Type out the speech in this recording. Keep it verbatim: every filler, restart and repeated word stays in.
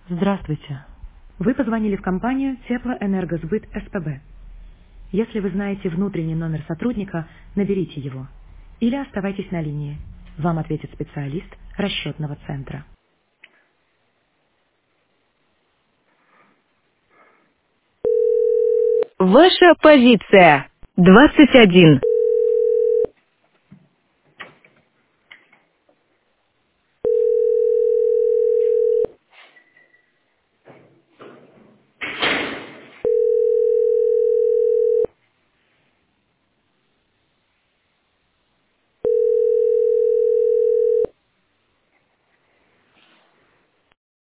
Здравствуйте. Вы позвонили в компанию Теплоэнергосбыт СПБ. Если вы знаете внутренний номер сотрудника, наберите его. Или оставайтесь на линии. Вам ответит специалист расчетного центра. Ваша позиция. двадцать один.